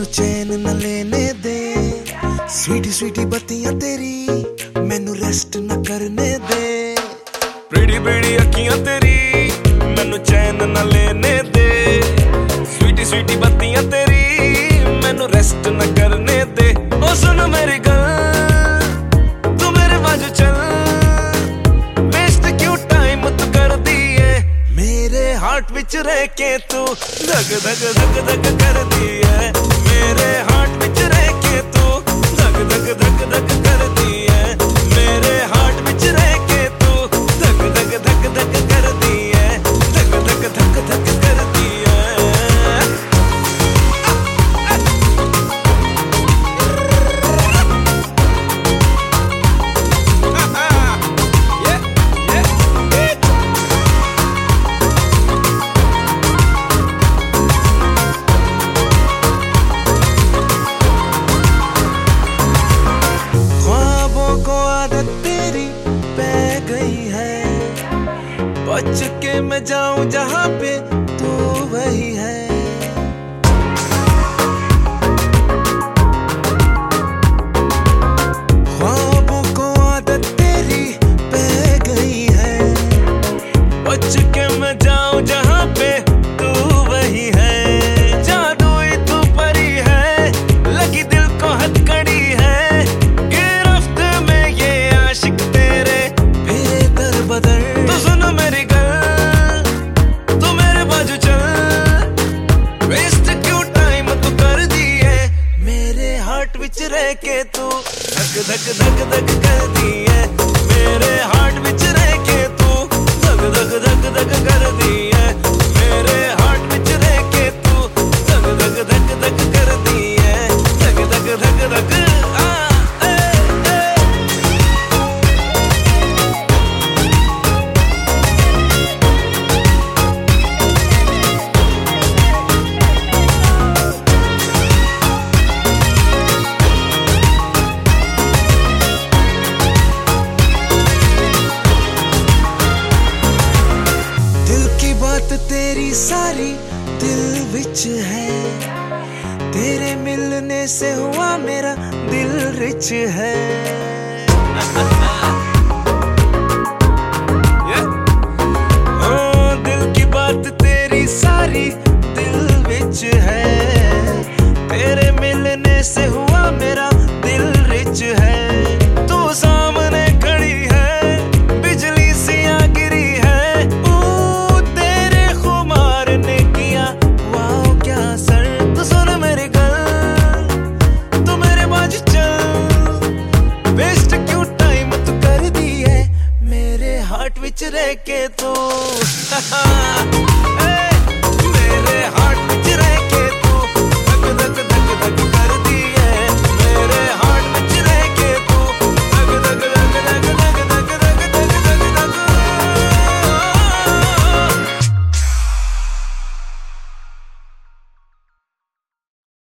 चैन न लेने दे, स्वीटी स्वीटी बत्तियां तेरी मैनू रेस्ट न करने दे। प्रीटी प्रीटी अखियां तेरी मैनू चैन न लेने दे, स्वीटी स्वीटी बत्तियां तेरी मैनू रेस्ट न करने दे। ओ सुन मेरी गल, तू मेरे बाजू चल, वेस्ट क्यों टाइम तू कर दिए। मेरे हार्ट विच रह के तू धक धक धक धक कर दिए, मेरे हार्ट विच रह के तू धक धक धक धक कर दिए, मेरे हार्ट विच रह के तू धक धक धक धक कर दिए, धक धक धक धक कर दिए। बच के मैं जाऊं जहां पे तू वही है। ख्वाबों को आदत तेरी पै गई है, बच के मैं जाऊं जहां पे तू वही है। जादुई तू परी है, लगी दिल को हथकड़ी है, गिरफ्त में ये आशिक तेरे फिरे दर बदर। तो सुन मेरी गल, तू मेरे बाजू चल, वेस्ट क्यों टाइम तू कर दिए। मेरे हार्ट विच रह के तू धक धक धक धक कर दिए, मेरे हार्ट विच रह के तू धक धक धक धक कर दिए, मेरे हार्ट विच रह के तू धक धक धक धक कर दिए, धक धक धक धक। तेरी सारी दिल विच है, तेरे मिलने से हुआ मेरा दिल रिच है। दिल की बात तेरी सारी दिल विच है, तेरे मिलने से हुआ मेरा दिल रिच है। तू सामने खड़ी है, बिजली सी आ गिरी है, हार्ट विच रह के तू